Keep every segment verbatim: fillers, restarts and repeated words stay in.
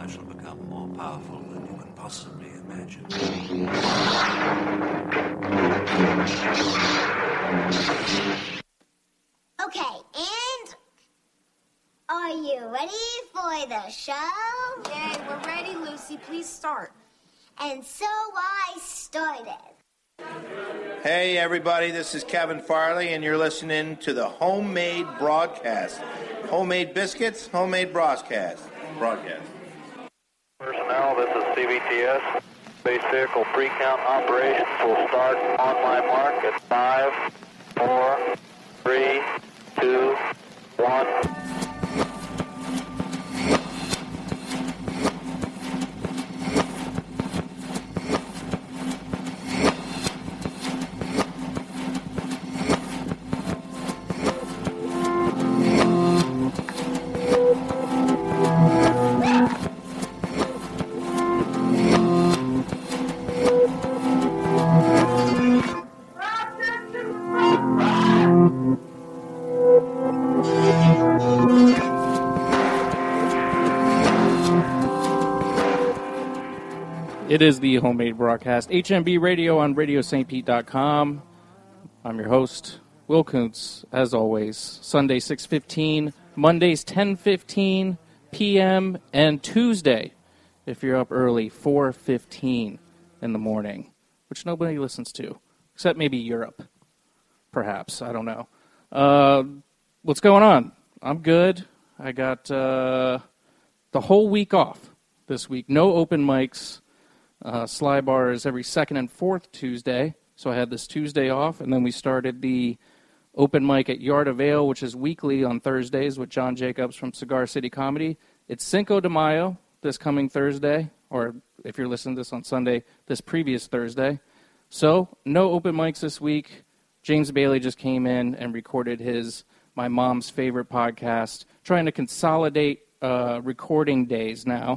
I shall become more powerful than you can possibly imagine. Okay, and are you ready for the show? Yay, we're ready, Lucy. Please start. And so I started. Hey, everybody, this is Kevin Farley, and you're listening to the Homemade Broadcast. Homemade biscuits, homemade broadcast. Broadcast. Personnel, this is C B T S. Space vehicle pre-count operations will start on my mark at five, four, three, two, one. It is the Homemade Broadcast, H M B Radio on radio st pete dot com. I'm your host, Will Kuntz, as always. Sunday, six fifteen, Mondays, ten fifteen p.m., and Tuesday, if you're up early, four fifteen in the morning, which nobody listens to, except maybe Europe, perhaps. I don't know. Uh, what's going on? I'm good. I got uh, the whole week off this week. No open mics. Uh, Sly Bar is every second and fourth Tuesday, so I had this Tuesday off, and then we started the open mic at Yard of Ale, which is weekly on Thursdays with John Jacobs from Cigar City Comedy. It's Cinco de Mayo this coming Thursday, or if you're listening to this on Sunday, this previous Thursday. So, no open mics this week. James Bailey just came in and recorded his My Mom's Favorite podcast, trying to consolidate uh, recording days now.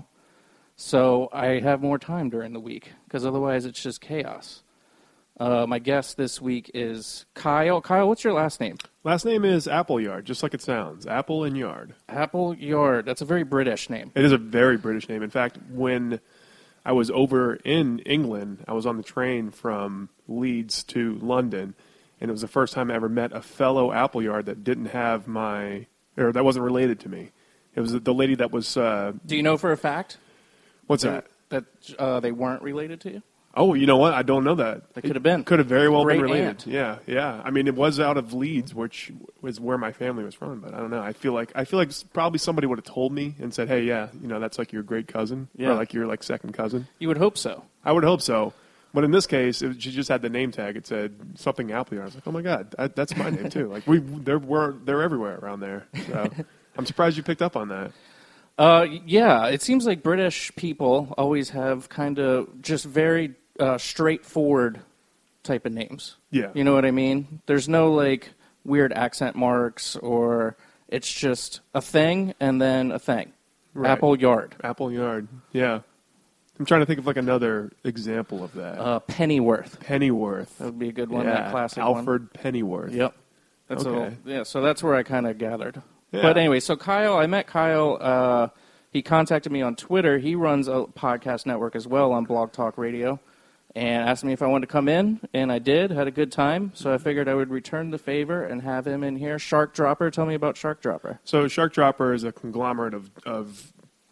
So I have more time during the week, because otherwise it's just chaos. Uh, my guest this week is Kyle. Kyle, what's your last name? Last name is Appleyard, just like it sounds. Apple and Yard. Appleyard. That's a very British name. It is a very British name. In fact, when I was over in England, I was on the train from Leeds to London, and it was the first time I ever met a fellow Appleyard that didn't have my, or that wasn't related to me. It was the lady that was... Uh, Do you know for a fact? What's that? That uh, they weren't related to you? Oh, you know what? I don't know that. They could have been. Could have very well Great been related. aunt. Yeah, yeah. I mean, it was out of Leeds, which was where my family was from. But I don't know. I feel like I feel like probably somebody would have told me and said, "Hey, yeah, you know, that's like your great cousin, Yeah. or like your like second cousin." You would hope so. I would hope so. But in this case, it, she just had the name tag. It said something Appleyard. I was like, "Oh my god, that, that's my name too." Like we, they're we're, they're everywhere around there. So I'm surprised you picked up on that. Uh, yeah, it seems like British people always have kind of just very uh, straightforward type of names. Yeah. You know what I mean? There's no, like, weird accent marks, or it's just a thing and then a thing. Right. Apple Yard. Apple Yard, yeah. I'm trying to think of, like, another example of that. Uh, Pennyworth. Pennyworth. That would be a good one, yeah. that classic Alfred one. Pennyworth. Yep. That's okay. A, yeah, so that's where I kind of gathered. Yeah. But anyway, so Kyle, I met Kyle. Uh, he contacted me on Twitter. He runs a podcast network as well on Blog Talk Radio, and asked me if I wanted to come in, and I did. Had a good time, so I figured I would return the favor and have him in here. Shark Dropper, tell me about Shark Dropper. So Shark Dropper is a conglomerate of, of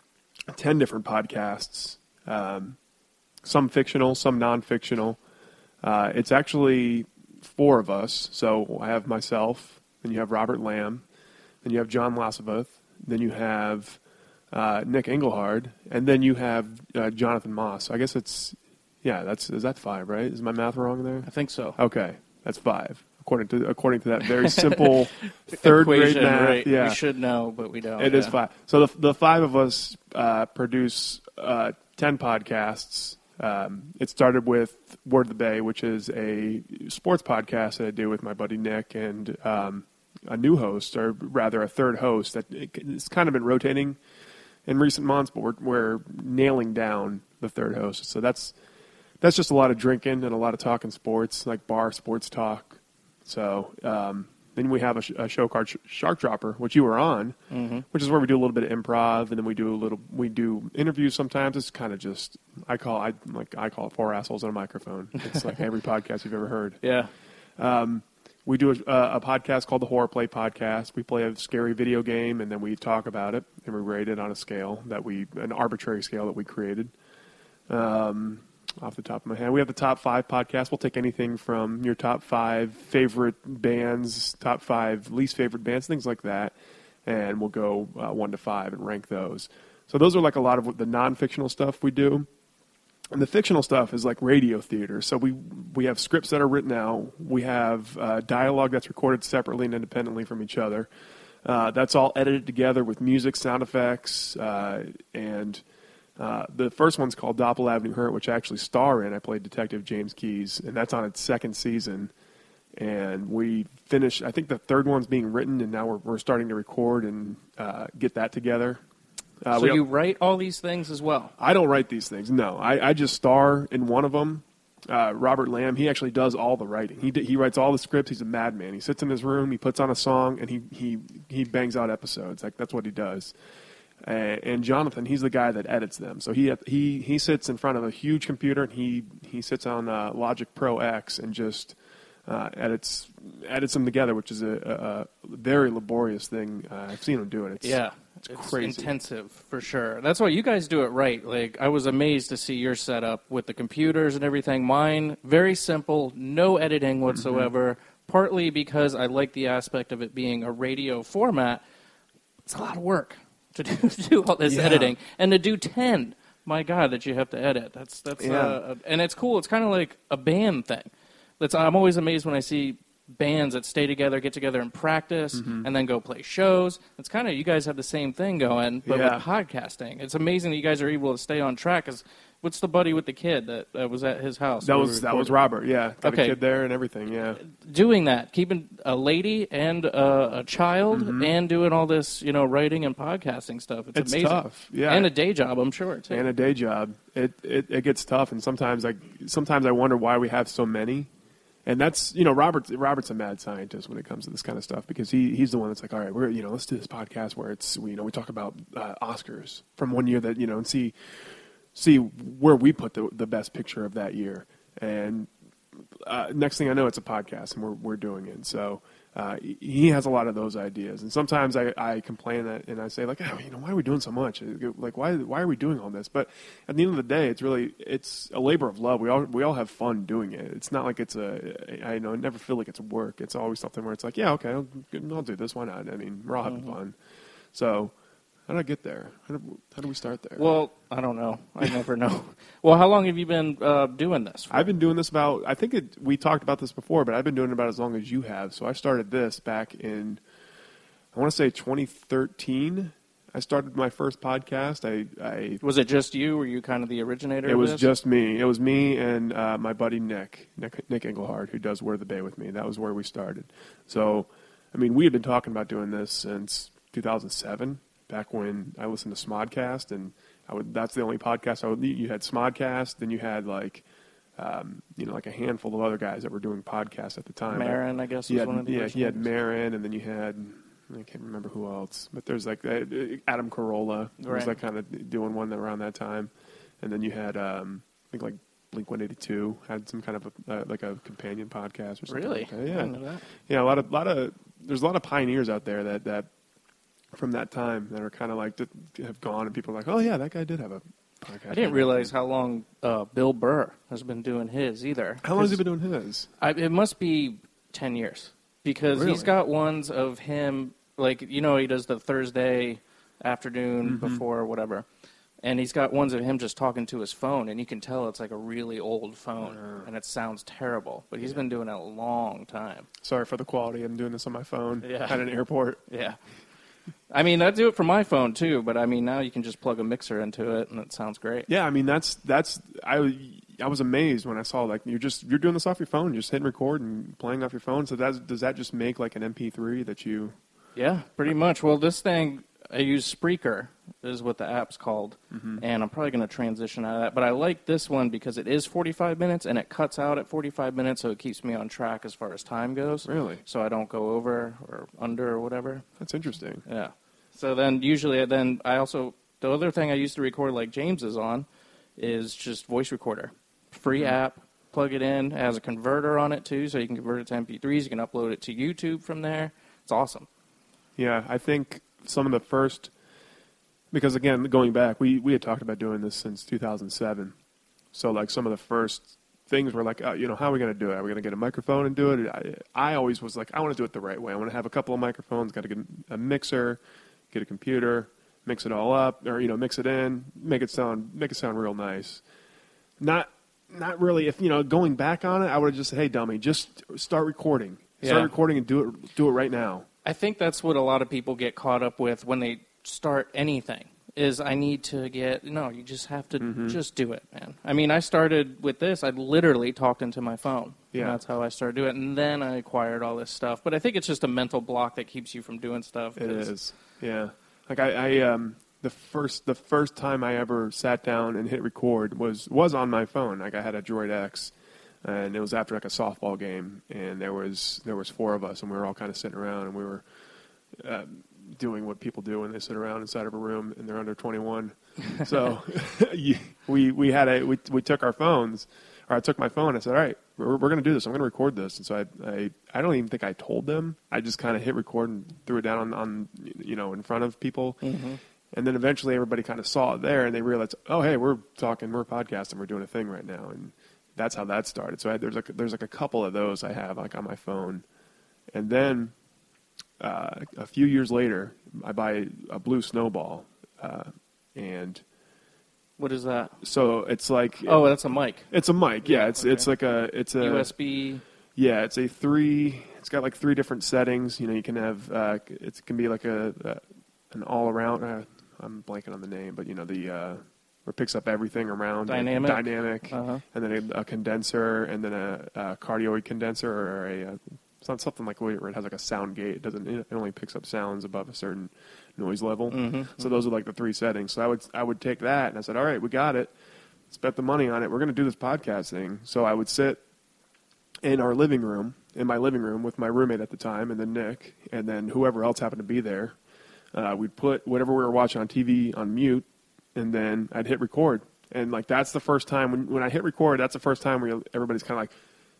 ten different podcasts, um, some fictional, some non-fictional. Uh, it's actually four of us. So I have myself, then you have Robert Lamb, then you have John Lassevoth, then you have uh, Nick Engelhard, and then you have uh, Jonathan Moss. I guess it's, yeah, that's is that five, right? Is my math wrong there? I think so. Okay, that's five, according to according to that very simple third grade Equation, math. right. Yeah. We should know, but we don't. It yeah. is five. So the the five of us uh, produce uh, ten podcasts. Um, it started with Word of the Bay, which is a sports podcast that I do with my buddy Nick, and um, a new host, or rather a third host that it's kind of been rotating in recent months, but we're, we're nailing down the third host. So that's that's just a lot of drinking and a lot of talking sports, like bar sports talk. So um, then we have a, sh- a show called sh- Shark Dropper, which you were on, mm-hmm. which is where we do a little bit of improv, and then we do a little we do interviews sometimes. It's kind of just I call I like I call it four assholes on a microphone. It's like every podcast you've ever heard. Yeah. Um, we do a, a podcast called the Horror Play Podcast. We play a scary video game, and then we talk about it, and we rate it on a scale that we an arbitrary scale that we created. Um, off the top of my head, we have the top five podcast. We'll take anything from your top five favorite bands, top five least favorite bands, things like that, and we'll go uh, one to five and rank those. So those are like a lot of the non-fictional stuff we do. And the fictional stuff is like radio theater. So we we have scripts that are written out. We have uh, dialogue that's recorded separately and independently from each other. Uh, that's all edited together with music, sound effects, uh, and uh, the first one's called Doppel Avenue Hurt, which I actually star in. I played Detective James Keyes, and that's on its second season. And we finished, I think the third one's being written, and now we're, we're starting to record and uh, get that together. Uh, so you write all these things as well? I don't write these things, no. I, I just star in one of them. Uh, Robert Lamb, he actually does all the writing. He he writes all the scripts. He's a madman. He sits in his room, he puts on a song, and he he, he bangs out episodes. Like that's what he does. Uh, and Jonathan, he's the guy that edits them. So he he he sits in front of a huge computer, and he he sits on uh, Logic Pro X and just uh, edits edits them together, which is a, a, a very laborious thing. Uh, I've seen him do it. It's, yeah. It's, it's crazy. Intensive, for sure. That's why you guys do it right. Like, I was amazed to see your setup with the computers and everything. Mine, very simple, no editing whatsoever, mm-hmm. partly because I like the aspect of it being a radio format. It's a lot of work to do, to do all this yeah. editing. And to do ten, my God, that you have to edit. That's that's yeah. uh, And it's cool. It's kind of like a band thing. That's I'm always amazed when I see bands that stay together, get together and practice, mm-hmm. and then go play shows. It's kind of, you guys have the same thing going, but yeah. with podcasting. It's amazing that you guys are able to stay on track. Cause what's the buddy with the kid that, that was at his house? That was that was Robert, yeah. Got okay. a kid there and everything, yeah. Doing that, keeping a lady and a, a child mm-hmm. and doing all this, you know, writing and podcasting stuff. It's, it's amazing. tough, yeah. And a day job, I'm sure, too. And a day job. It, it, it gets tough, and sometimes I, sometimes I wonder why we have so many. And that's, you know, Robert, Robert's a mad scientist when it comes to this kind of stuff because he, he's the one that's like, all right, we're, you know, let's do this podcast where it's, we, you know, we talk about uh, Oscars from one year that, you know, and see see where we put the the best picture of that year. And uh, next thing I know, it's a podcast and we're we're doing it. So uh, he has a lot of those ideas. And sometimes I, I complain that and I say like, oh, you know, why are we doing so much? Like, why why are we doing all this? But at the end of the day, it's really, it's a labor of love. We all we all have fun doing it. It's not like it's a, I know, I never feel like it's work. It's always something where it's like, yeah, okay, I'll, I'll do this. Why not? I mean, we're all having mm-hmm. fun. So how did I get there? How do, how do we start there? Well, I don't know. I never know. Well, how long have you been uh, doing this for? I've been doing this about, I think it, we talked about this before, but I've been doing it about as long as you have. So I started this back in, I want to say twenty thirteen. I started my first podcast. I, I Was it just you? Were you kind of the originator It of was this? just me. It was me and uh, my buddy Nick, Nick, Nick Engelhard, who does Where the Bay with me. That was where we started. So, I mean, we had been talking about doing this since two thousand seven. Back when I listened to Smodcast, and I would, that's the only podcast I would. You had Smodcast, then you had like, um, you know, like a handful of other guys that were doing podcasts at the time. Marin, I guess, was had, one of the yeah, originals. he had Marin, and then you had, I can't remember who else, but there's like uh, Adam Carolla was right. like kind of doing one around that time, and then you had um, I think like Blink one eighty-two had some kind of a, uh, like a companion podcast or something. Really? Like that. I Yeah, didn't know that. yeah, a lot of lot of there's a lot of pioneers out there that that. From that time that are kind of like have gone and people are like, oh yeah, that guy did have a podcast. I didn't realize how long uh, Bill Burr has been doing his either. How long has he been doing his? I, it must be ten years because Really? he's got ones of him, like, you know, he does the Thursday afternoon Mm-hmm. before whatever. And he's got ones of him just talking to his phone, and you can tell it's like a really old phone, Uh, and it sounds terrible. But he's been doing it a long time. Sorry for the quality. I'm doing this on my phone Yeah. at an airport. Yeah. I mean, I do it for my phone, too, but, I mean, now you can just plug a mixer into it, and it sounds great. Yeah, I mean that's that's I I was amazed when I saw like you're just you're doing this off your phone, you're just hitting record and playing off your phone. So that does that just make like an M P three that you? Yeah, pretty much. Well, this thing, I use Spreaker, is what the app's called, Mm-hmm. and I'm probably going to transition out of that. But I like this one because it is forty-five minutes, and it cuts out at forty-five minutes, so it keeps me on track as far as time goes. Really? So I don't go over or under or whatever. That's interesting. Yeah. So then usually, then I also, the other thing I used to record like James is on is just voice recorder. Free Mm-hmm. app, plug it in. It has a converter on it too, so you can convert it to M P threes. You can upload it to YouTube from there. It's awesome. Yeah, I think some of the first, because again, going back, we, we had talked about doing this since two thousand seven. So like some of the first things were like, uh, you know, how are we going to do it? Are we going to get a microphone and do it? I, I always was like, I want to do it the right way. I want to have a couple of microphones, got to get a mixer, get a computer, mix it all up, or, you know, mix it in, make it sound, make it sound real nice. Not, not really, if, you know, going back on it, I would have just said, hey, dummy, just start recording. Start Yeah. recording and do it, do it right now. I think that's what a lot of people get caught up with when they start anything. Is I need to get no. You just have to Mm-hmm. just do it, man. I mean, I started with this. I literally talked into my phone. Yeah. And that's how I started doing it, and then I acquired all this stuff. But I think it's just a mental block that keeps you from doing stuff. It 'cause- is, yeah. Like I, I um, the first the first time I ever sat down and hit record was was on my phone. Like I had a Droid X, and it was after like a softball game, and there was there was four of us, and we were all kind of sitting around, and we were uh, doing what people do when they sit around inside of a room and they're under twenty-one. So you- we we had a we we took our phones, or I took my phone. I said, all right, we're, we're going to do this. I'm going to record this. And so I, I I don't even think I told them. I just kind of hit record and threw it down on, on you know in front of people. Mm-hmm. And then eventually everybody kind of saw it there, and they realized, oh hey, we're talking, we're podcasting, we're doing a thing right now, and that's how that started. So I, there's like there's like a couple of those I have like on my phone, and then. Uh, a few years later, I buy a blue snowball, uh, and What is that? so it's like Oh, that's a mic. it's a mic. Yeah, Yeah, it's okay. it's like a it's a U S B. yeah, it's a three. It's got like three different settings. You know, you can have uh, it can be like a, a an all around. Uh, I'm blanking on the name, but you know the uh, where it picks up everything around Dynamic? dynamic, Uh-huh. and then a, a condenser, and then a, a cardioid condenser or a. a It's not something like where it has like a sound gate. It doesn't. It only picks up sounds above a certain noise level. Mm-hmm. So those are like the three settings. So I would I would take that and I said, all right, we got it. Spent the money on it. We're going to do this podcast thing. So I would sit in our living room, in my living room with my roommate at the time, and then Nick, and then whoever else happened to be there. Uh, we'd put whatever we were watching on T V on mute, and then I'd hit record. And like that's the first time when when I hit record. That's the first time where everybody's kind of like,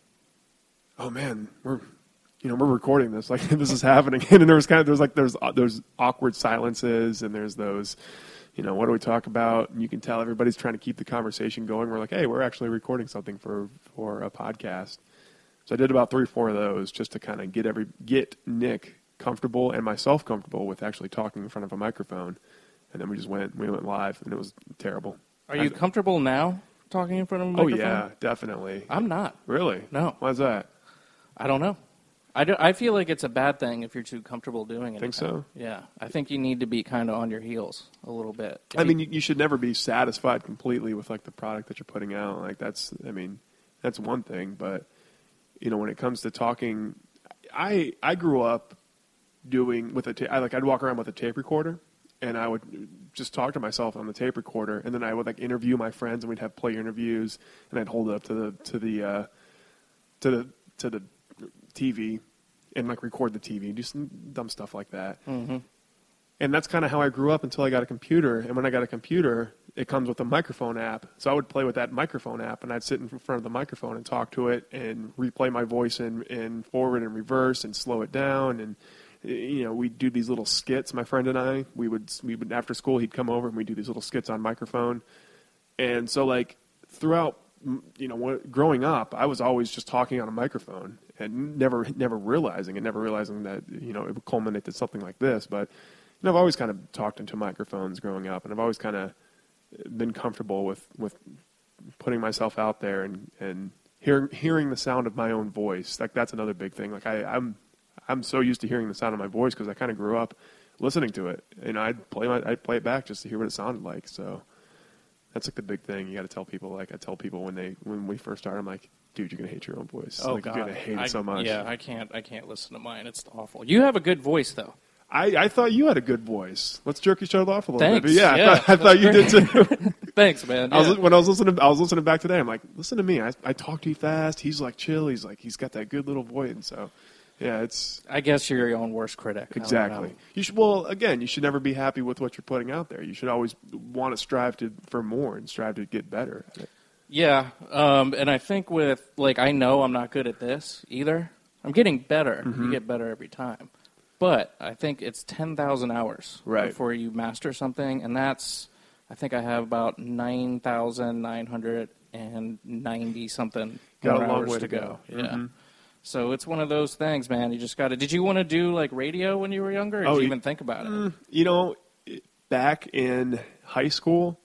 oh man, we're. You know, we're recording this, like this is happening, and then there was kind of there's like there's there's awkward silences, and there's those, you know, what do we talk about? And you can tell everybody's trying to keep the conversation going. We're like, hey, we're actually recording something for for a podcast. So I did about three, four of those just to kind of get every get Nick comfortable and myself comfortable with actually talking in front of a microphone, and then we just went we went live, and it was terrible. Are you I, comfortable now talking in front of a Oh microphone? yeah, definitely. I'm not. Really? No. Why's that? I don't know. I, do, I feel like it's a bad thing if you're too comfortable doing it. Think so? Yeah. I think you need to be kind of on your heels a little bit. If I you- mean, you, you should never be satisfied completely with like the product that you're putting out. Like that's, I mean, that's one thing. But you know, when it comes to talking, I I grew up doing with a ta- I, like I'd walk around with a tape recorder, and I would just talk to myself on the tape recorder, and then I would like interview my friends, and we'd have player interviews, and I'd hold it up to the to the uh, to the to the T V and like record the T V, do some dumb stuff like that. Mm-hmm. And that's kind of how I grew up until I got a computer. And when I got a computer, it comes with a microphone app. So I would play with that microphone app, and I'd sit in front of the microphone and talk to it and replay my voice in, in forward and reverse and slow it down. And you know, we'd do these little skits. My friend and I, we would we would after school, he'd come over and we'd do these little skits on microphone. And so like throughout, you know, what, growing up, I was always just talking on a microphone and never, never realizing and never realizing that, you know, it would culminate to something like this. But, you know, I've always kind of talked into microphones growing up, and I've always kind of been comfortable with, with putting myself out there and, and hearing, hearing the sound of my own voice. Like that's another big thing. Like I, I'm, I'm so used to hearing the sound of my voice because I kind of grew up listening to it. You know, I'd play my, I'd play it back just to hear what it sounded like. So that's like the big thing. You got to tell people. Like I tell people when they when we first start, I'm like, dude, you're gonna hate your own voice. Oh like, God, you're gonna hate I, it so much. Yeah, I can't. I can't listen to mine. It's awful. You have a good voice, though. I, I thought you had a good voice. Let's jerk each other off a little Thanks. bit. But yeah, Yeah, I thought, I thought you did too. Thanks, man. I was, Yeah. when I was listening, I was listening back today. I'm like, listen to me. I, I talk too fast. He's like chill. He's like, he's got that good little voice. And so, yeah, it's I guess you're your own worst critic. I don't exactly. know. You should. Well, again, you should never be happy with what you're putting out there. You should always want to strive to for more and strive to get better at it. Yeah, um, and I think with, like, I know I'm not good at this either. I'm getting better. Mm-hmm. You get better every time. But I think it's ten thousand hours Right. before you master something, and that's, I think I have about nine thousand nine hundred ninety something Got more a long hours way to to go. go. Yeah. Mhm. So it's one of those things, man. You just got to. Did you want to do, like, radio when you were younger, or did Oh, you y- even think about it? You know, back in high school,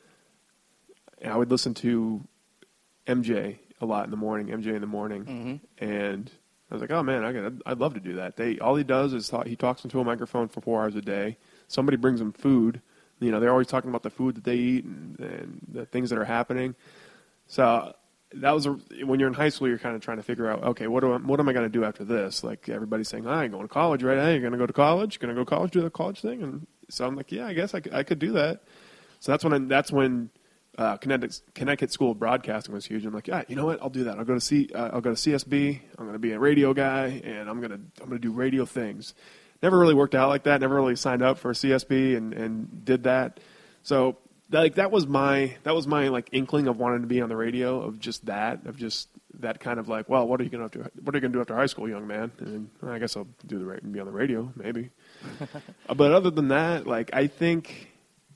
I would listen to M J a lot in the morning. M J in the morning, Mm-hmm. and I was like, "Oh man, I could, I'd love to do that." They all he does is talk, he talks into a microphone for four hours a day. Somebody brings him food. You know, they're always talking about the food that they eat and, and the things that are happening. So that was a, when you're in high school, you're kind of trying to figure out, okay, what do I, what am I going to do after this? Like everybody's saying, "I ain't going to college, right? Hey, you're going to go to college? Going to go to college, do the college thing?" And so I'm like, "Yeah, I guess I could, I could do that." So that's when I, that's when uh, Connecticut, Connecticut School of Broadcasting was huge. I'm like, "Yeah, you know what? I'll do that. I'll go to C, uh, I'll go to C S B. I'm going to be a radio guy, and I'm going to I'm going to do radio things." Never really worked out like that. Never really signed up for C S B and, and did that. So that, like that was my that was my like inkling of wanting to be on the radio, of just that of just that kind of like, well, what are you going to do? What are you going to do after high school, young man? And well, I guess I'll do the ra- be on the radio, maybe. But other than that, like I think,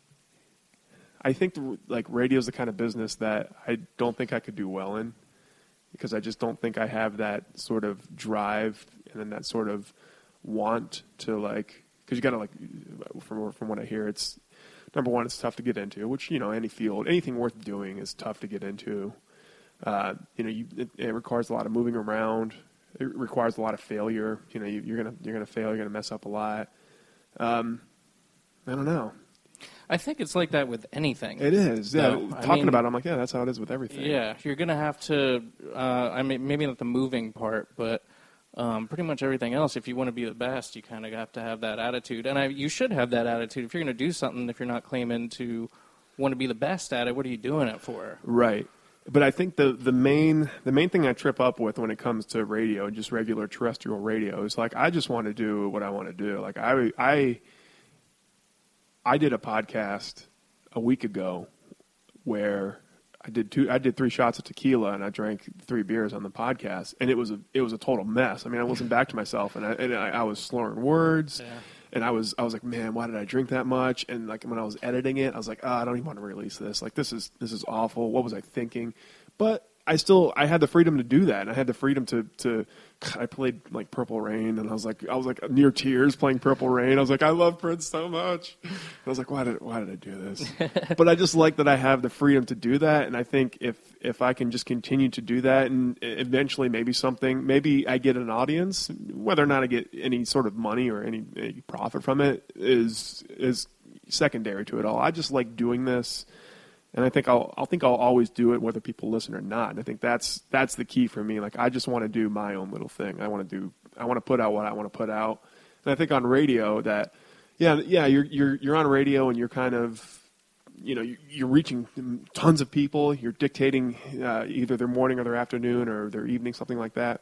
I think the, like radio is the kind of business that I don't think I could do well in, because I just don't think I have that sort of drive and then that sort of want to like, because you got to like, from from what I hear, it's number one, it's tough to get into, which, you know, any field, anything worth doing is tough to get into. Uh, you know, you, it, it requires a lot of moving around. It requires a lot of failure. You know, you, you're gonna you're gonna fail. You're gonna mess up a lot. Um, I don't know. I think it's like that with anything. It is. Yeah. No, I Talking mean- about it, I'm like, yeah, that's how it is with everything. Yeah, you're going to have to, uh, I mean, maybe not the moving part, but um, pretty much everything else. If you want to be the best, you kind of have to have that attitude. And I, you should have that attitude. If you're going to do something, if you're not claiming to want to be the best at it, what are you doing it for? Right. But I think the, the main the main thing I trip up with when it comes to radio, just regular terrestrial radio, is like I just want to do what I want to do. Like I I I did a podcast a week ago where I did two I did three shots of tequila and I drank three beers on the podcast, and it was a it was a total mess. I mean, I listened back to myself and I and I, I was slurring words. Yeah. And I was, I was like, man, why did I drink that much? And like when I was editing it, I was like, oh, I don't even want to release this. Like this is, this is awful. What was I thinking? But I still, I had the freedom to do that. And I had the freedom to, to, God, I played like Purple Rain, and I was like, I was like near tears playing Purple Rain. I was like, I love Prince so much. And I was like, why did, why did I do this? But I just like that I have the freedom to do that. And I think if, if I can just continue to do that, and eventually maybe something, maybe I get an audience, whether or not I get any sort of money or any, any profit from it is, is secondary to it all. I just like doing this. And I think I'll, I think I'll always do it whether people listen or not. And I think that's, that's the key for me. Like, I just want to do my own little thing. I want to do, I want to put out what I want to put out. And I think on radio that, yeah, yeah, you're, you're, you're on radio and you're kind of, you know, you're reaching tons of people. You're dictating uh, either their morning or their afternoon or their evening, something like that.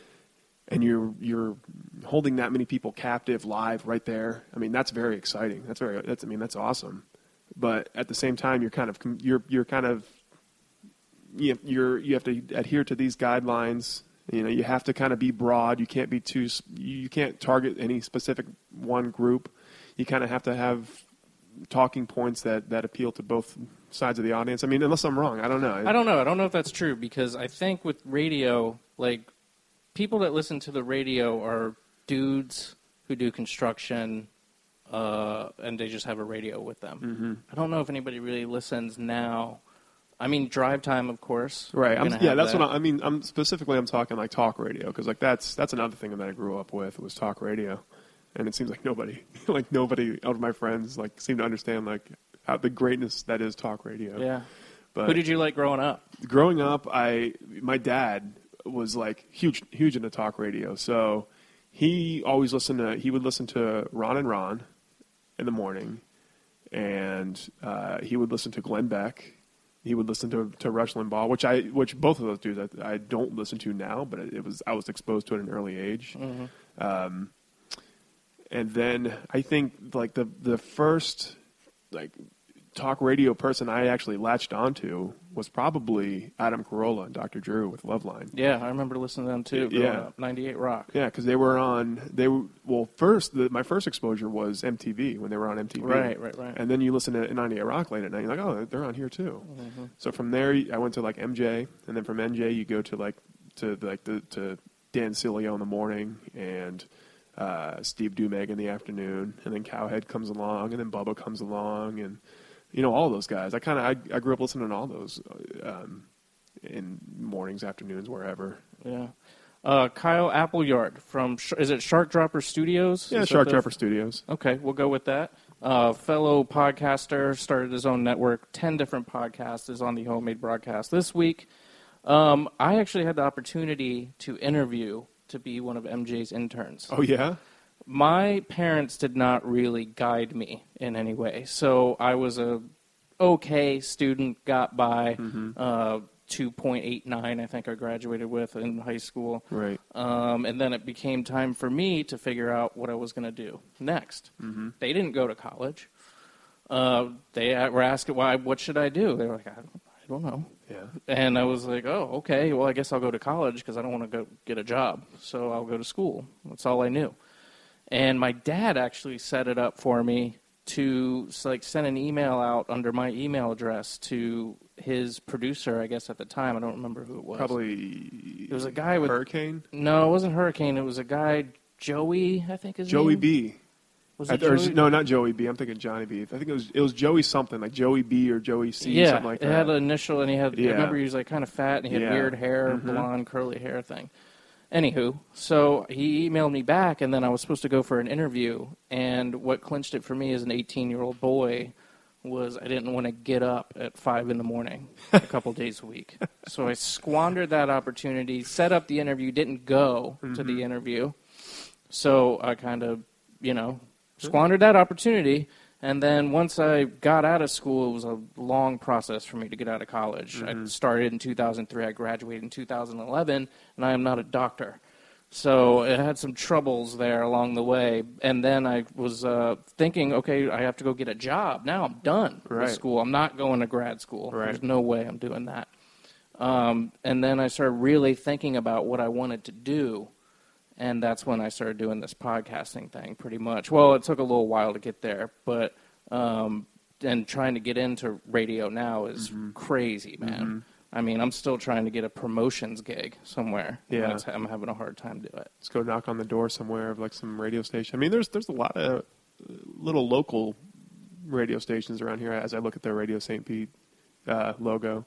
And you're, you're holding that many people captive live right there. I mean, that's very exciting. That's very, that's, I mean, that's awesome. But at the same time, you're kind of you're you're kind of you you're you have to adhere to these guidelines. You know, you have to kind of be broad. You can't be too. You can't target any specific one group. You kind of have to have talking points that, that appeal to both sides of the audience. I mean, unless I'm wrong, I don't know. I don't know. I don't know if that's true, because I think with radio, like, people that listen to the radio are dudes who do construction. Uh, and they just have a radio with them. Mm-hmm. I don't know if anybody really listens now. I mean, drive time, of course. Right. I'm, Gonna yeah, have that's that. what I, I mean. I'm specifically I'm talking like talk radio, because like that's that's another thing that I grew up with was talk radio, and it seems like nobody like nobody out of my friends like seem to understand like how the greatness that is talk radio. Yeah. But Who did you like growing up? growing up, I my dad was like huge huge into talk radio, so he always listened to, he would listen to Ron and Ron in the morning, and uh, he would listen to Glenn Beck. He would listen to to Rush Limbaugh, which I which both of those dudes I, I don't listen to now, but it was I was exposed to it at an early age. Mm-hmm. Um, and then I think like the the first like talk radio person I actually latched onto was probably Adam Carolla and Doctor Drew with Loveline. Yeah, I remember listening to them too. Yeah, up, ninety-eight Rock. Yeah, because they were on. They were well. First, the, my first exposure was M T V when they were on M T V. Right, right, right. And then you listen to ninety-eight Rock late at night. You're like, oh, they're on here too. Mm-hmm. So from there, I went to like M J, and then from M J, you go to like to like the to Dan Cilio in the morning and uh, Steve Dumeg in the afternoon, and then Cowhead comes along, and then Bubba comes along, and you know, all those guys. I kind of I, I grew up listening to all those um, in mornings, afternoons, wherever. Yeah. Uh, Kyle Appleyard from is it Shark Dropper Studios? Yeah, is Shark the, Dropper Studios. Okay, we'll go with that. Uh, fellow podcaster, started his own network. Ten different podcasts, is on the Homemade Broadcast this week. Um, I actually had the opportunity to interview to be one of M J's interns. Oh yeah. My parents did not really guide me in any way, so I was a okay student, got by, mm-hmm. uh, two point eight nine I think I graduated with in high school. Right. Um, and then it became time for me to figure out what I was going to do next. Mm-hmm. They didn't go to college. Uh, they were asking, why, what should I do? They were like, I don't, I don't know. Yeah. And I was like, oh, okay, well, I guess I'll go to college because I don't want to go get a job, so I'll go to school. That's all I knew. And my dad actually set it up for me to like send an email out under my email address to his producer, I guess at the time. I don't remember who it was. Probably it was a guy with Hurricane? No, it wasn't Hurricane. It was a guy, Joey, I think his Joey name. B. Was it I, or, Joey? No, not Joey B. I'm thinking Johnny B. I think it was it was Joey something, like Joey B or Joey C, yeah, something like that. It had an initial, and he had, yeah. I remember he was like kind of fat, and he had yeah. weird hair, mm-hmm. blonde, curly hair thing. Anywho, so he emailed me back, and then I was supposed to go for an interview, and what clinched it for me as an eighteen-year-old boy was I didn't want to get up at five in the morning a couple days a week. So I squandered that opportunity, set up the interview, didn't go mm-hmm. to the interview. So I kind of, you know, squandered that opportunity. And then once I got out of school, it was a long process for me to get out of college. Mm-hmm. I started in two thousand three. I graduated in two thousand eleven, and I am not a doctor. So it had some troubles there along the way. And then I was uh, thinking, okay, I have to go get a job. Now I'm done right. with school. I'm not going to grad school. Right. There's no way I'm doing that. Um, and then I started really thinking about what I wanted to do. And that's when I started doing this podcasting thing pretty much. Well, it took a little while to get there, but um, and trying to get into radio now is mm-hmm. crazy, man. Mm-hmm. I mean, I'm still trying to get a promotions gig somewhere. Yeah. It's, I'm having a hard time doing it. Let's go knock on the door somewhere of like some radio station. I mean, there's there's a lot of little local radio stations around here as I look at their Radio Saint Pete uh, logo.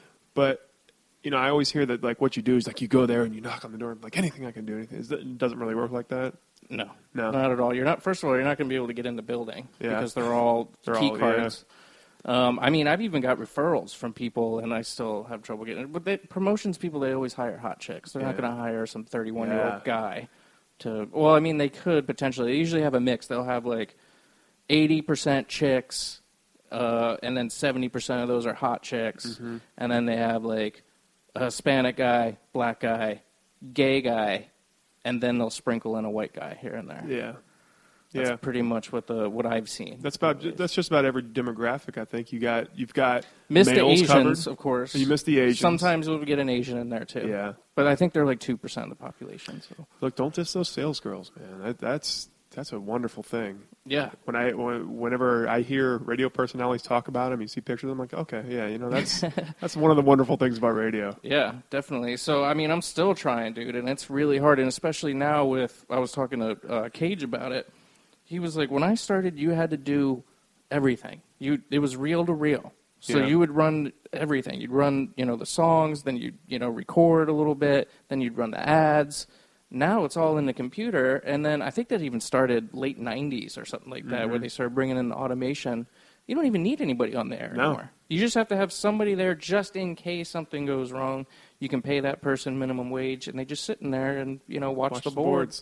But you know, I always hear that, like, what you do is, like, you go there and you knock on the door and, like, anything I can do. Anything. It doesn't really work like that. No. No. Not at all. You're not, first of all, you're not going to be able to get in the building yeah. because they're all they're key all, cards. Yeah. Um, I mean, I've even got referrals from people, and I still have trouble getting it. But they, promotions people, they always hire hot chicks. They're yeah. not going to hire some thirty-one-year-old yeah. guy to, well, I mean, they could potentially. They usually have a mix. They'll have, like, eighty percent chicks, uh, and then seventy percent of those are hot chicks. Mm-hmm. And then they have, like, a Hispanic guy, black guy, gay guy, and then they'll sprinkle in a white guy here and there. Yeah, that's yeah. pretty much what the what I've seen. That's about that's just about every demographic. I think you got you've got missed the males Asians, covered. Of course. You missed the Asians. Sometimes you'll get an Asian in there too. Yeah, but I think they're like two percent of the population. So look, don't diss those sales girls, man. That, that's that's a wonderful thing. Yeah. When I whenever I hear radio personalities talk about them, you see pictures of them, like, okay, yeah, you know, that's that's one of the wonderful things about radio. Yeah, definitely. So, I mean, I'm still trying, dude, and it's really hard, and especially now with, I was talking to uh, Cage about it. He was like, when I started, you had to do everything. You It was reel to reel. So yeah. you would run everything. You'd run, you know, the songs, then you'd, you know, record a little bit, then you'd run the ads. Now it's all in the computer, and then I think that even started late nineties or something like that, mm-hmm. where they started bringing in the automation. You don't even need anybody on there no. anymore. You just have to have somebody there just in case something goes wrong. You can pay that person minimum wage, and they just sit in there and, you know, watch, watch the, the boards. boards.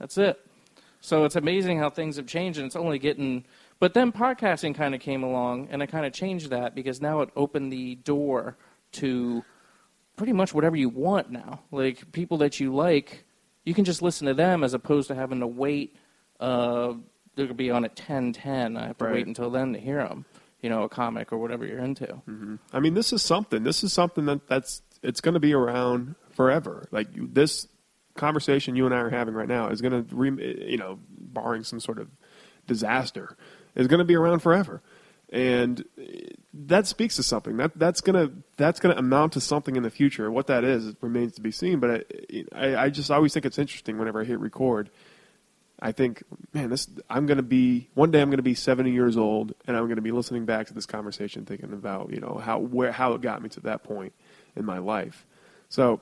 That's it. So it's amazing how things have changed, and it's only getting... But then podcasting kind of came along, and it kind of changed that because now it opened the door to pretty much whatever you want now. Like, people that you like, you can just listen to them as opposed to having to wait. Uh, they're going to be on at ten ten. I have to Right. wait until then to hear them. You know, a comic or whatever you're into. Mm-hmm. I mean, this is something. This is something that that's it's going to be around forever. Like you, this conversation you and I are having right now is going to, re, you know, barring some sort of disaster, is going to be around forever, and that speaks to something. That that's going to that's going to amount to something in the future. What that is remains to be seen. But I, I, I just always think it's interesting whenever I hit record. I think, man, this I'm going to be one day. I'm going to be seventy years old, and I'm going to be listening back to this conversation, thinking about you know how where how it got me to that point in my life. So,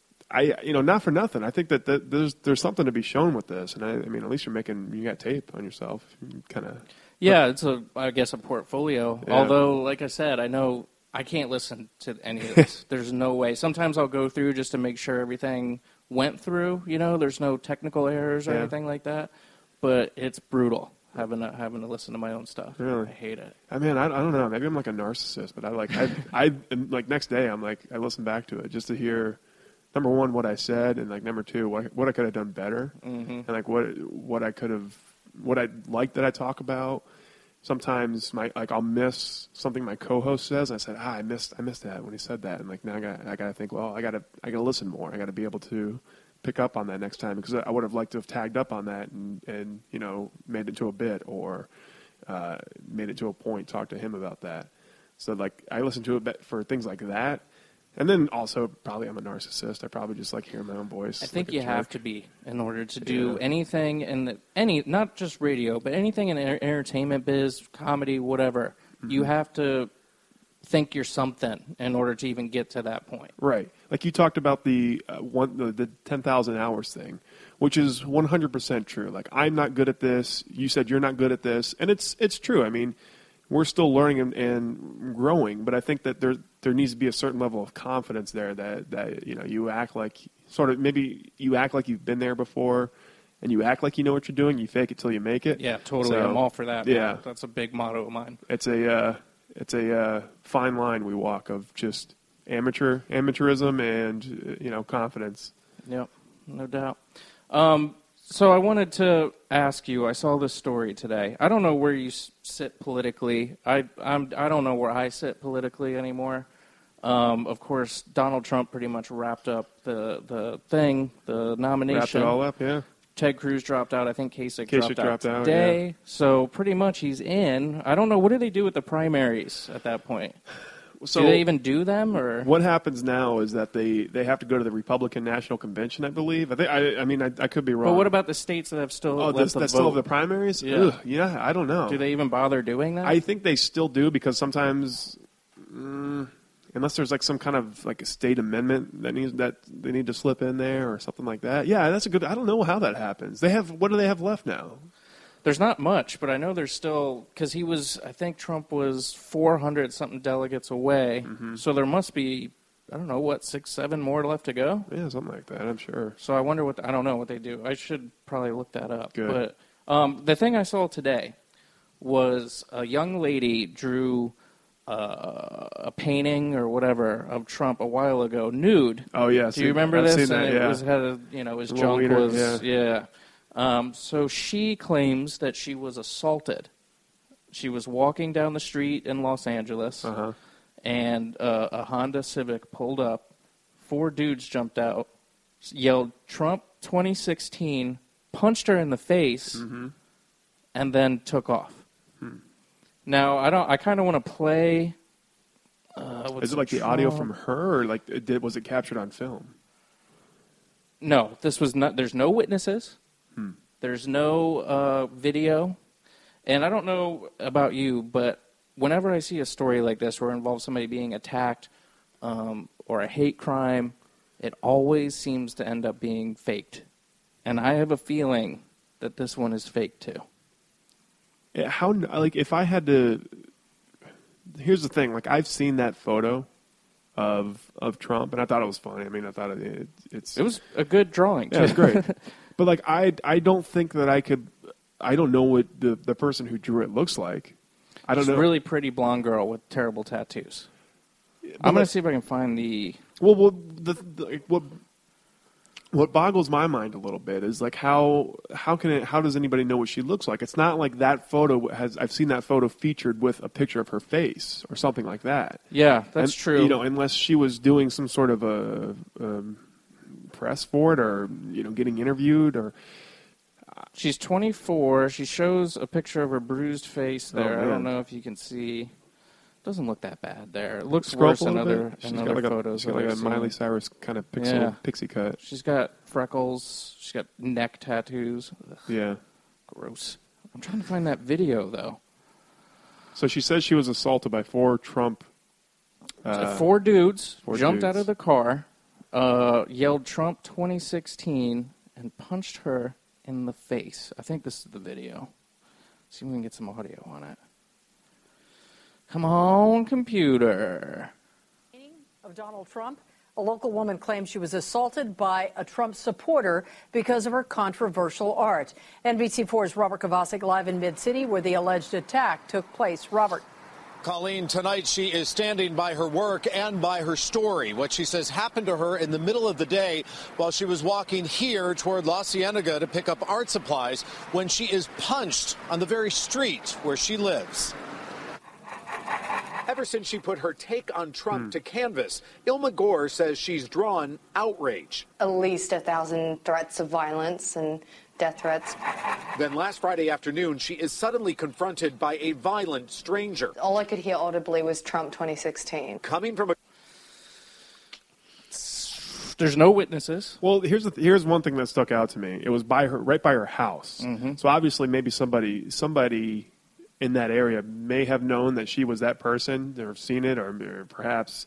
I you know not for nothing. I think that, that there's there's something to be shown with this, and I, I mean at least you're making you got tape on yourself, kind of. Yeah, it's a I guess a portfolio. Yeah. Although, like I said, I know I can't listen to any of this. There's no way. Sometimes I'll go through just to make sure everything went through, you know, there's no technical errors or Yeah. anything like that. But it's brutal having to, having to listen to my own stuff. Really? I hate it. I mean, I, I don't know. Maybe I'm like a narcissist, but I like I I like next day I'm like I listen back to it just to hear number one what I said, and like number two what what I could have done better, Mm-hmm. and like what what I could have what I like that I talk about. Sometimes my like I'll miss something my co-host says. And I said, ah, I missed I missed that when he said that, and like now I got I got to think, well, I got to I got to listen more. I got to be able to pick up on that next time, because I would have liked to have tagged up on that and and you know made it to a bit or uh, made it to a point. Talk to him about that. So like I listen to it for things like that. And then also, probably I'm a narcissist. I probably just like hearing my own voice. I think like a you jerk. have to be in order to do Yeah. anything in the, any, not just radio, but anything in the entertainment biz, comedy, whatever. Mm-hmm. You have to think you're something in order to even get to that point. Right. Like you talked about the uh, one the, the ten thousand hours thing, which is one hundred percent true. Like I'm not good at this. You said you're not good at this. And it's it's true. I mean, we're still learning and, and growing, but I think that there there needs to be a certain level of confidence there that, that you know you act like sort of maybe you act like you've been there before, and you act like you know what you're doing. You fake it till you make it. Yeah, totally. So, I'm all for that. Yeah, Man. That's a big motto of mine. it's a uh, it's a uh, fine line we walk of just amateur amateurism and uh, you know confidence. Yep, no doubt. Um, so I wanted to ask you. I saw this story today. I don't know where you s- sit politically. I I'm I don't know where I sit politically anymore. Um, of course, Donald Trump pretty much wrapped up the the thing, the nomination. Wrapped it all up, yeah. Ted Cruz dropped out. I think Kasich, Kasich dropped, dropped out out, today. yeah. So pretty much he's in. I don't know. What do they do with the primaries at that point? So do they even do them, or what happens now is that they, they have to go to the Republican National Convention, I believe. I think I, I mean I, I could be wrong. But what about the states that have still oh left this, the that vote? still have the primaries? Yeah. Ugh, yeah, I don't know. Do they even bother doing that? I think they still do because sometimes, mm, unless there's like some kind of like a state amendment that needs that they need to slip in there or something like that. Yeah, that's a good. I don't know how that happens. They have what do they have left now? There's not much, but I know there's still, because he was, I think Trump was four hundred something delegates away, Mm-hmm. so there must be, I don't know, what, six, seven more left to go? Yeah, something like that. I'm sure. So I wonder what, I don't know what they do. I should probably look that up. Good. But um, the thing I saw today was a young lady drew uh, a painting or whatever of Trump a while ago, nude. Oh yeah. Do you remember I've this? Seen that, and yeah. it was had a, you know, his A little junk wiener, was, yeah. yeah. Um, so she claims that she was assaulted. She was walking down the street in Los Angeles, Uh-huh. and uh, a Honda Civic pulled up. Four dudes jumped out, yelled Trump twenty sixteen, punched her in the face, Mm-hmm. and then took off. Hmm. Now I don't. I kind of want to play. Uh, what's Is it like the audio Trump? from her, or like it did? Was it captured on film? No, this was not. There's no witnesses. Hmm. There's no uh, video, and I don't know about you, but whenever I see a story like this where it involves somebody being attacked um, or a hate crime, it always seems to end up being faked, and I have a feeling that this one is fake too. Yeah, how like if I had to? Here's the thing. Like I've seen that photo of of Trump, and I thought it was funny. I mean, I thought it, it it's It was a good drawing. yeah, it's great. But like I, I don't think that I could. I don't know what the the person who drew it looks like. I don't She's know. a really pretty blonde girl with terrible tattoos. But I'm going like- to see if I can find the. Well, well the, the, like, what what boggles my mind a little bit is like how how can it how does anybody know what she looks like? It's not like that photo has. I've seen that photo featured with a picture of her face or something like that. Yeah, that's And, true. You know, unless she was doing some sort of a, um press for it, or you know, getting interviewed, or She's twenty-four. She shows a picture of her bruised face there. Oh, I don't man. know if you can see. Doesn't look that bad there. It looks scroll up worse a in little other, bit. She's in got other like a, photos. she's got that like I've a Miley seen. Cyrus kind of pixel Yeah. pixie cut. She's got freckles. She's got neck tattoos. Ugh, Yeah. gross. I'm trying to find that video, though. So she says she was assaulted by four Trump. Uh, Four dudes four jumped dudes. out of the car, uh, yelled Trump twenty sixteen, and punched her in the face. I think this is the video. See if we can get some audio on it. Come on, computer. Of Donald Trump, a local woman claims she was assaulted by a Trump supporter because of her controversial art. N B C four's Robert Kovacic live in Mid-City where the alleged attack took place. Robert. Colleen, tonight she is standing by her work and by her story. What she says happened to her in the middle of the day while she was walking here toward La Cienega to pick up art supplies when she is punched on the very street where she lives. Ever since she put her take on Trump to canvas, Ilma Gore says she's drawn outrage. At least a thousand threats of violence and death threats. Then last Friday afternoon, she is suddenly confronted by a violent stranger. All I could hear audibly was Trump twenty sixteen. Coming from a There's no witnesses. Well, here's the th- here's one thing that stuck out to me. It was by her, right by her house. Mm-hmm. So obviously, maybe somebody somebody in that area may have known that she was that person, or seen it, or, or perhaps,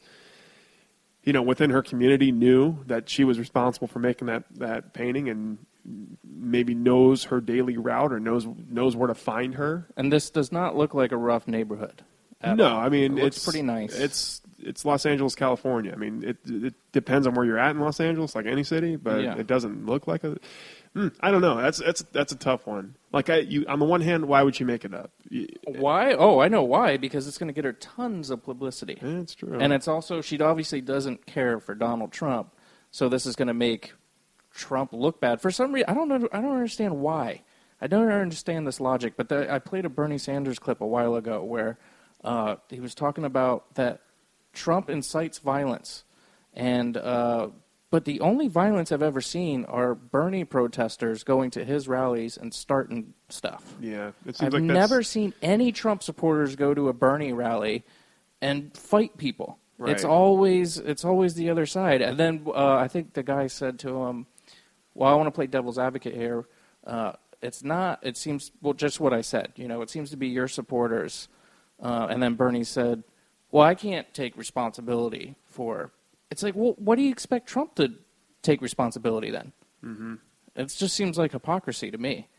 you know, within her community knew that she was responsible for making that, that painting, and maybe knows her daily route or knows knows where to find her. And this does not look like a rough neighborhood. at No, all. I mean It looks it's pretty nice. It's it's Los Angeles, California. I mean, it it depends on where you're at in Los Angeles, like any city, but Yeah. it doesn't look like a. Hmm, I don't know. That's that's that's a tough one. Like I, you on the one hand, why would you make it up? Y- Why? Oh, I know why. Because it's going to get her tons of publicity. Yeah, it's true. And it's also, she obviously doesn't care for Donald Trump, so this is going to make Trump look bad. For some reason, I don't know, I don't understand why. I don't understand this logic, but the, I played a Bernie Sanders clip a while ago where uh, he was talking about that Trump incites violence, and uh, but the only violence I've ever seen are Bernie protesters going to his rallies and starting stuff. yeah, it seems I've like that's- never seen any Trump supporters go to a Bernie rally and fight people. Right. It's always it's always the other side. And then uh, I think the guy said to him, "Well, I want to play devil's advocate here. Uh, it's not. It seems well, just what I said. You know, it seems to be your supporters." Uh, and then Bernie said, "Well, I can't take responsibility for." It's like, well, what do you expect Trump to take responsibility then? Mm-hmm. It just seems like hypocrisy to me.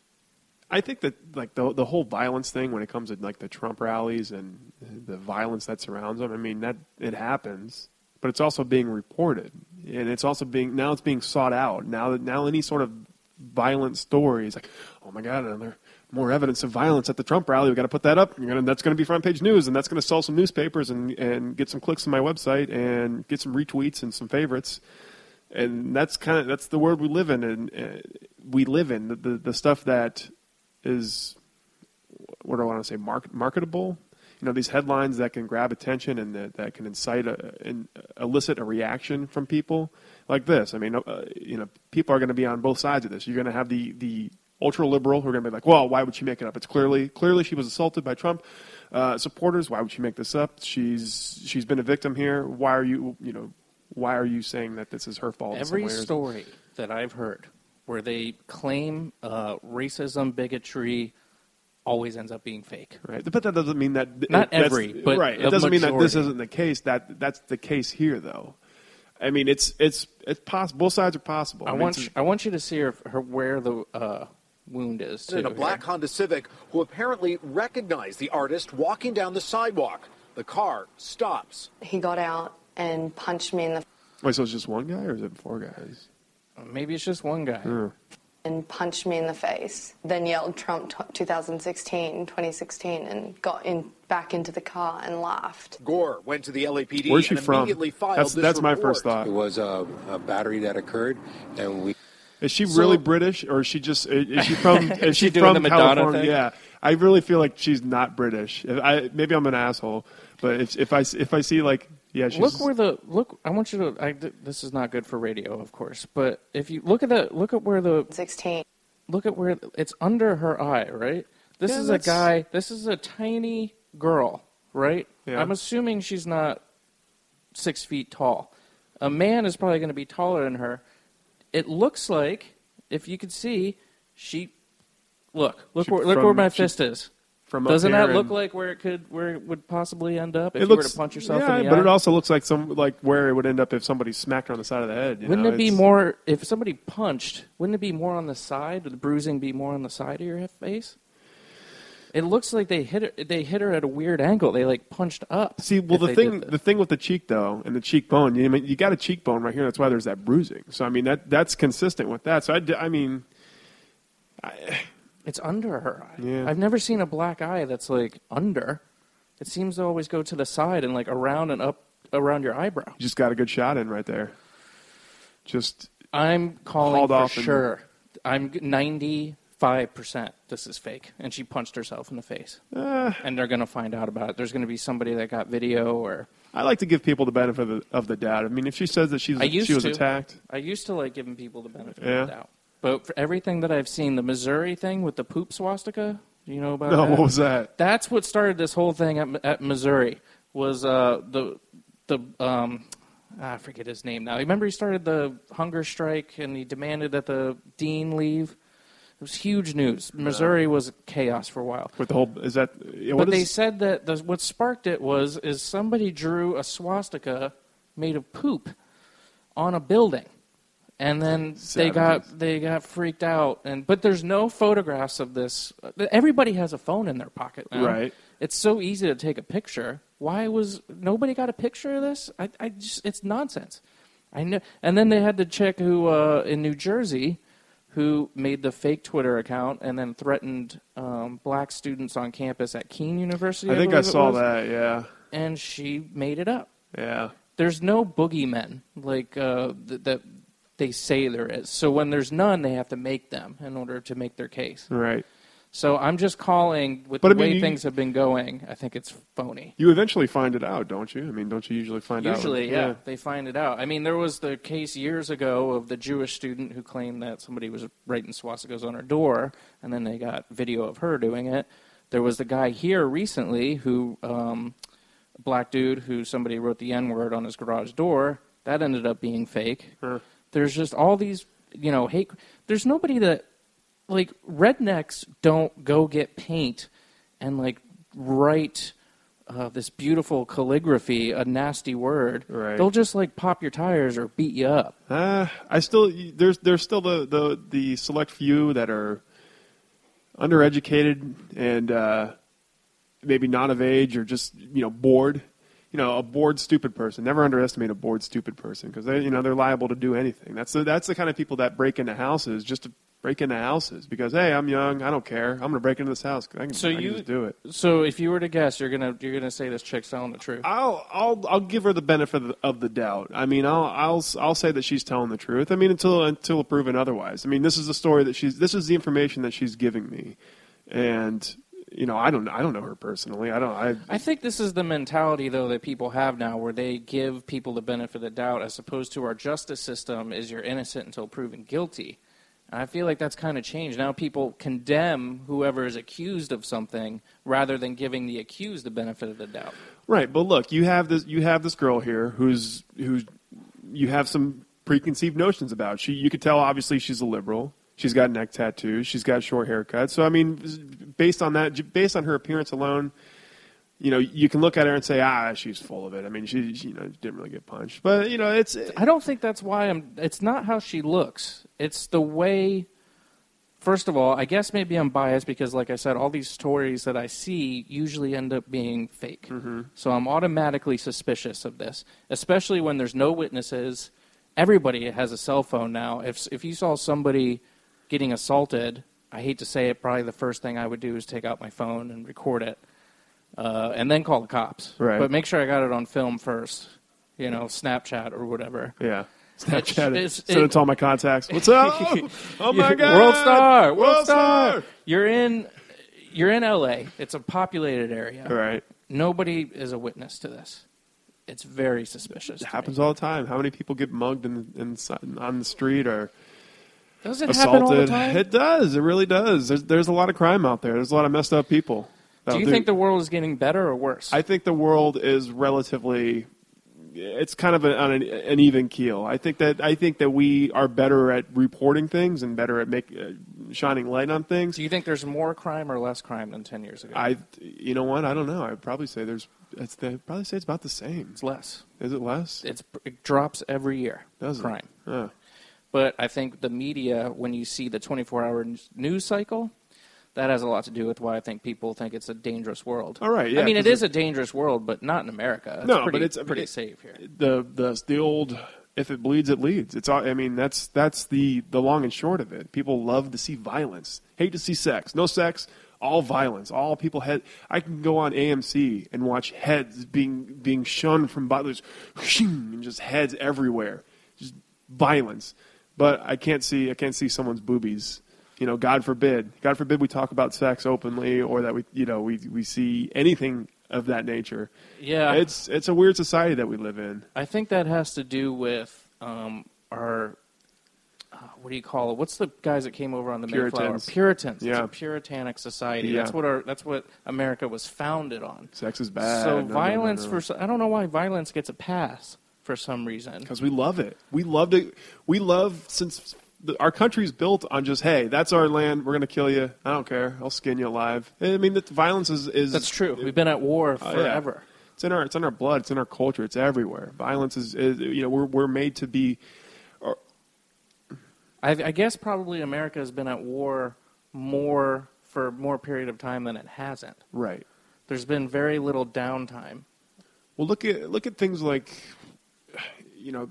I think that like the the whole violence thing when it comes to like the Trump rallies and the violence that surrounds them. I mean that it happens, but it's also being reported, and it's also being now it's being sought out. Now that now any sort of violent story is like, oh my God, are there more evidence of violence at the Trump rally? We got to put that up. You're gonna, that's going to be front page news, and that's going to sell some newspapers and and get some clicks on my website and get some retweets and some favorites. And that's kind of that's the world we live in, and uh, we live in the, the the stuff that is, what do I want to say, market, marketable? You know, these headlines that can grab attention and that, that can incite a, and elicit a reaction from people like this. I mean, uh, you know, people are going to be on both sides of this. You're going to have the, the ultra liberal who are going to be like, well, why would she make it up? It's clearly clearly she was assaulted by Trump uh, supporters. Why would she make this up? She's she's been a victim here. Why are you you know why are you saying that this is her fault? Every in some ways? story that I've heard where they claim uh, racism, bigotry, always ends up being fake. Right, but that doesn't mean that Not that's- every, but right. a It doesn't mean that this majority. isn't the case. That that's the case here, though. I mean, it's it's it's possible. Both sides are possible. I, mean, want it's- you, I want you to see her, her where the uh, wound is. Too, in a black here. Honda Civic who apparently recognized the artist walking down the sidewalk. The car stops. He got out and punched me in the Wait, so it's just one guy, or is it four guys? Maybe it's just one guy. Hmm. and punched me in the face, then yelled Trump twenty sixteen, twenty sixteen, and got in back into the car and laughed. Gore went to the L A P D Where's she and from? immediately filed That's, this that's my report. first thought. It was a, a battery that occurred, and we... Is she So- really British, or is she just is she from? Is Is she she doing from the Madonna California? thing? Yeah, I really feel like she's not British. If I maybe I'm an asshole, but if if I if I see like yeah, she's Look where the look. I want you to. I, this is not good for radio, of course. But if you look at the look at where the sixteen. Look at where it's under her eye, right? This Yeah, is a that's- guy. This is a tiny girl, right? Yeah. I'm assuming she's not six feet tall. A man is probably going to be taller than her. It looks like, if you could see, she look look She- where look from- where my she- fist is. from up Doesn't here that look and- like where it could where it would possibly end up if it you looks were to punch yourself yeah, in the but eye? it also looks like some like where it would end up if somebody smacked her on the side of the head. you Wouldn't know? it be It's- more if somebody punched? Wouldn't it be more on the side? Would the bruising be more on the side of your face? It looks like they hit her. They hit her at a weird angle. They like punched up. See, well, if the they thing, did that. the thing with the cheek though, and the cheekbone, you, I mean, you got a cheekbone right here. That's why there's that bruising. So I mean, that that's consistent with that. So I, d- I mean, I, It's under her eye. Yeah. I've never seen a black eye that's like under. It seems to always go to the side and like around and up around your eyebrow. you just got a good shot in right there. Just I'm calling Hauled for off and- sure. I'm ninety-five percent this is fake, and she punched herself in the face. uh, And they're going to find out about it. There's going to be somebody that got video or. I like to give people the benefit of the, of the doubt. I mean, if she says that she's I used she was to. attacked, I used to like giving people the benefit Yeah. of the doubt. But for everything that I've seen, the Missouri thing with the poop swastika, do you know about no, that? what was that? That's what started this whole thing at, at Missouri. Was uh, the the um, I forget his name now. Remember, he started the hunger strike and he demanded that the dean leave. It was huge news. Missouri was chaos for a while. With the whole is that? Yeah, But what they is- said that the, what sparked it was is somebody drew a swastika made of poop on a building, and then they Savages. got they got freaked out. And but there's no photographs of this. Everybody has a phone in their pocket now. Right. It's so easy to take a picture. Why was nobody got a picture of this? I, I just it's nonsense. I know. And then they had the chick who uh, in New Jersey who made the fake Twitter account and then threatened um, black students on campus at Keene University. I think I believe it saw was. that. Yeah, And she made it up. yeah. There's no boogeymen like uh, th- that they say there is. So when there's none, they have to make them in order to make their case. Right. So I'm just calling with But the I mean, way you- things have been going. I think it's phony. You eventually find it out, don't you? I mean, don't you usually find out? Usually, yeah, they find it out. I mean, there was the case years ago of the Jewish student who claimed that somebody was writing swastikas on her door, and then they got video of her doing it. There was the guy here recently who, um, a black dude who somebody wrote the N-word on his garage door. That ended up being fake. Huh. There's just all these, you know, hate. There's nobody that, like, rednecks don't go get paint and, like, write uh, this beautiful calligraphy, a nasty word. Right. They'll just, like, pop your tires or beat you up. Uh, I still there's there's still the, the, the select few that are undereducated and uh, maybe not of age or just you know bored. You know, a bored, stupid person. Never underestimate a bored, stupid person because they you know they're liable to do anything. That's the, that's the kind of people that break into houses just to break into houses because hey, I'm young, I don't care. I'm going to break into this house. I can, So I can you just do it. So if you were to guess, you're gonna you're gonna say this chick's telling the truth. I'll I'll I'll give her the benefit of the, of the doubt. I mean, I'll I'll I'll say that she's telling the truth. I mean, until until proven otherwise. I mean, this is the story that she's. This is the information that she's giving me, and you know, I don't I don't know her personally. I don't. I I think this is the mentality, though, that people have now, where they give people the benefit of the doubt, as opposed to our justice system is you're innocent until proven guilty. And I feel like that's kind of changed. Now people condemn whoever is accused of something rather than giving the accused the benefit of the doubt. right. But look, you have this you have this girl here who's who's you have some preconceived notions about. She you could tell obviously she's a liberal. She's got neck tattoos. She's got short haircuts. So I mean, based on that, based on her appearance alone, you know, you can look at her and say, ah, she's full of it. I mean, she, she you know, didn't really get punched. But you know, it's. I don't think that's why I'm. It's not how she looks. It's the way. First of all, I guess maybe I'm biased because, like I said, all these stories that I see usually end up being fake. Mm-hmm. So I'm automatically suspicious of this, especially when there's no witnesses. Everybody has a cell phone now. If if you saw somebody getting assaulted, I hate to say it, probably the first thing I would do is take out my phone and record it, uh, and then call the cops. Right. But make sure I got it on film first, you know, Snapchat or whatever. Yeah. Snapchat it. It's, Send it to all my contacts. What's up? Oh, my God. World Star. World, World Star. Star. You're in, you're in L A. It's a populated area. Right. Nobody is a witness to this. It's very suspicious. It happens all the time. How many people get mugged in, in, on the street or does it assaulted? Happen all the time? It does. It really does. There's there's a lot of crime out there. There's a lot of messed up people. Do you do, think the world is getting better or worse? I think the world is relatively. It's kind of a, on an, an even keel. I think that I think that we are better at reporting things and better at make, uh, shining light on things. Do you think there's more crime or less crime than ten years ago? I, you know what? I don't know. I'd probably say there's. It's I'd probably say it's about the same. It's less. Is it less? It's it drops every year. Does crime? It? Oh. But I think the media, when you see the twenty-four hour news cycle, that has a lot to do with why I think people think it's a dangerous world. All right, yeah. I mean, it is a dangerous world, but not in America. It's no, pretty, but it's pretty it, safe here. The the the old if it bleeds, it leads. It's all. I mean, that's that's the the long and short of it. People love to see violence, hate to see sex. No sex, all violence. All people head. I can go on A M C and watch heads being being shunned from bodies, and just heads everywhere, just violence. But I can't see I can't see someone's boobies. You know, God forbid. God forbid we talk about sex openly, or that we, you know, we we see anything of that nature. Yeah, it's it's a weird society that we live in. I think that has to do with um, our uh, what do you call it? What's the guys that came over on the Puritans. Mayflower? Puritans. Yeah, it's a puritanic society. Yeah. That's what our that's what America was founded on. Sex is bad. So no, violence no, no, no. for I don't know why violence gets a pass for some reason. Because we love it. We love to. We love since. The, our country's built on just, hey, that's our land. We're going to kill you. I don't care. I'll skin you alive. I mean, the violence is, is that's true. We've been at war forever. Uh, yeah. It's in our it's in our blood. It's in our culture. It's everywhere. Violence is, is you know, we're we're made to be. Or, I, I guess probably America has been at war more for more period of time than it hasn't. Right. There's been very little downtime. Well, look at look at things like, you know.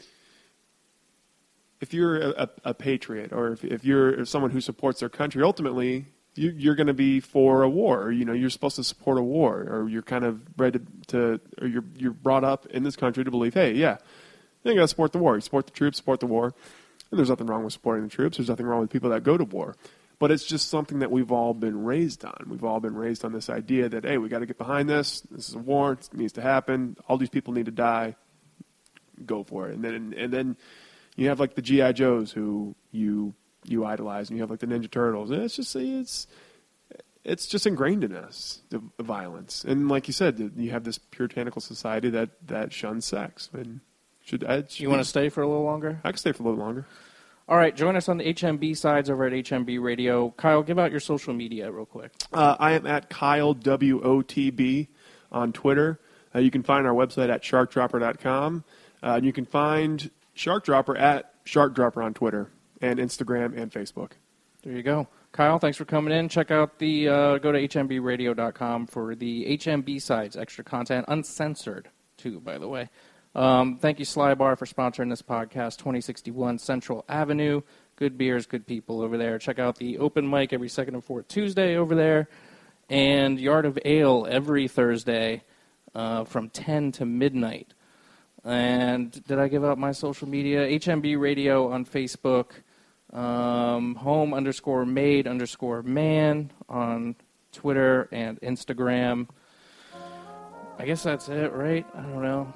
If you're a, a patriot, or if, if you're someone who supports their country, ultimately you, you're going to be for a war. Or, you know, you're supposed to support a war, or you're kind of bred to, to or you're you're brought up in this country to believe, hey, yeah, you got to support the war. You support the troops, support the war, and there's nothing wrong with supporting the troops. There's nothing wrong with people that go to war, but it's just something that we've all been raised on. We've all been raised on this idea that, hey, we got to get behind this. This is a war. It needs to happen. All these people need to die. Go for it, and then and then. You have like the G I Joes who you you idolize, and you have like the Ninja Turtles. And it's just it's it's just ingrained in us, the, the violence. And like you said, you have this puritanical society that, that shuns sex. And should, I, should you want to stay for a little longer? I can stay for a little longer. All right, join us on the H M B sides over at H M B Radio. Kyle, give out your social media real quick. Uh, I am at Kyle W O T B on Twitter. Uh, you can find our website at shark dropper dot com. Uh, and you can find Shark Dropper at Shark Dropper on Twitter and Instagram and Facebook. There you go. Kyle, thanks for coming in. Check out the, uh, go to H M B radio dot com for the H M B sides, extra content, uncensored, too, by the way. Um, thank you, Sly Bar, for sponsoring this podcast, twenty sixty-one Central Avenue. Good beers, good people over there. Check out the open mic every second and fourth Tuesday over there. And Yard of Ale every Thursday uh, from ten to midnight. And did I give out my social media? H M B Radio on Facebook, um, home underscore made underscore man on Twitter and Instagram. I guess that's it, right? I don't know.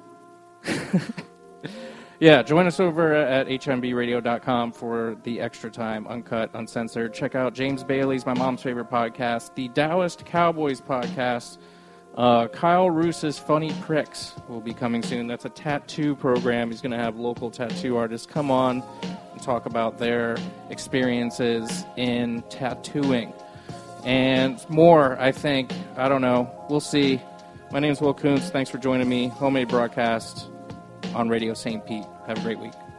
Yeah, join us over at H M B radio dot com for the extra time, uncut, uncensored. Check out James Bailey's, my mom's favorite podcast, the Taoist Cowboys podcast. Uh, Kyle Roos's Funny Pricks will be coming soon. That's a tattoo program. He's going to have local tattoo artists come on and talk about their experiences in tattooing. And more, I think. I don't know. We'll see. My name's Will Kuntz. Thanks for joining me. Homemade broadcast on Radio Saint Pete. Have a great week.